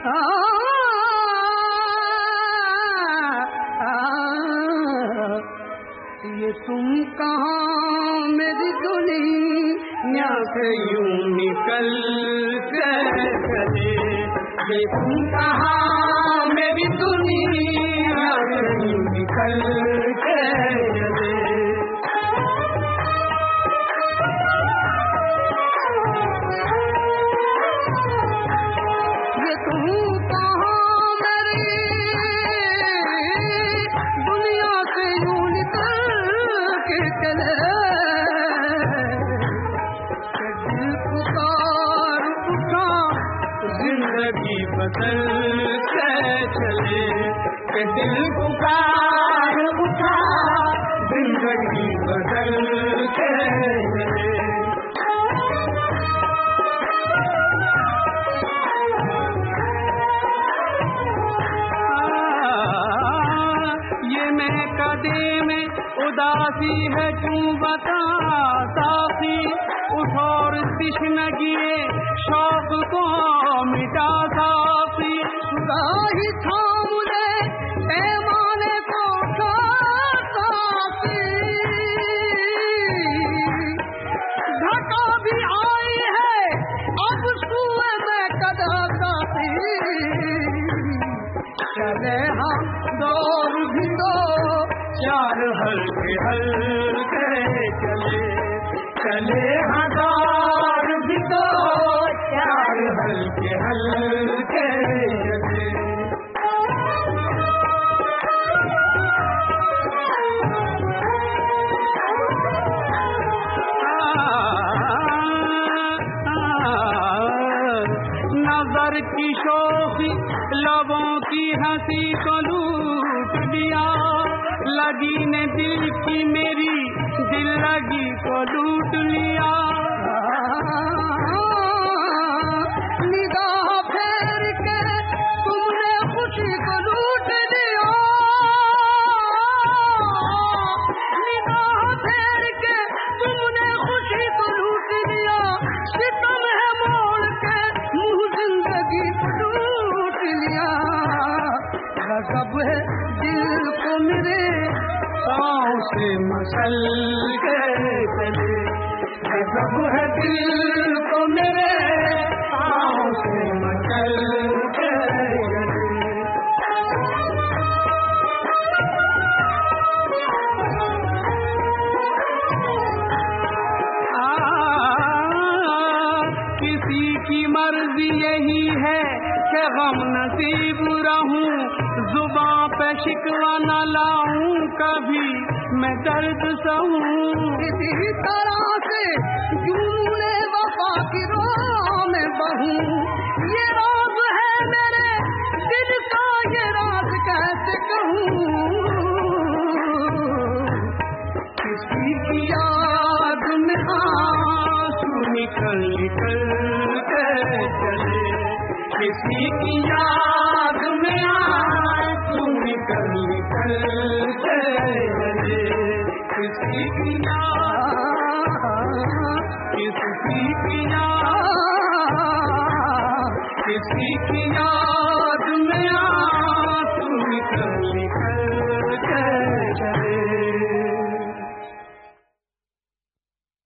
ये तुम कहाँ मेरी दुनिया से यूं निकल के चले, ये तुम कहाँ मेरी दुनिया से यूं निकल के चले। ये तुम कहाँ मेरी दुनिया से यूं निकल के चले, दिल पुकार उठा जिंदगी बदल के चले, के दिल पुकार उठा जिंदगी बदल के चले। ये मैं कदे में उदासी है क्यों बता साफी, उठ और तिश्नगिए शौक को मिटा साफी, ही थाम ले पैमाने को साफी, घटा भी आई है अब सुए में कदा साफी, चले हम दौर भी दो चार हल्के हल्के चले, चले हाँ दौर भी दो चार हल्के हल्के चले। नजर की शोखी लबों की हंसी को लूट लिया, लगी ने दिल की मेरी दिल लगी को लूट लिया, निगाह फेर के तुमने खुशी को लूट लिया, निगाह फेर के तुमने खुशी को लूट लिया, सितम है मोड़ के मुँह जिंदगी लूट लिया, गजब है दिल को मेरे पाँव से मसल के चले, गजब है दिल को मेरे पाँव से मसल के चले। किसी की मर्जी यही है कि गम नसीब रहूं, जुबां पे शिकवा न लाऊं, कभी मैं दर्द सहूं, किसी तरह से जुनूने वफा की राह में बहूं, ये राज है मेरे दिल का, ये राज कैसे कहूं, किसी की याद में आंसू निकल निकल के चले, किसी की याद में आंसू निकल निकल के चले, किसी की याद, किसी की याद, किसी की याद में आंसू निकल निकल के चले।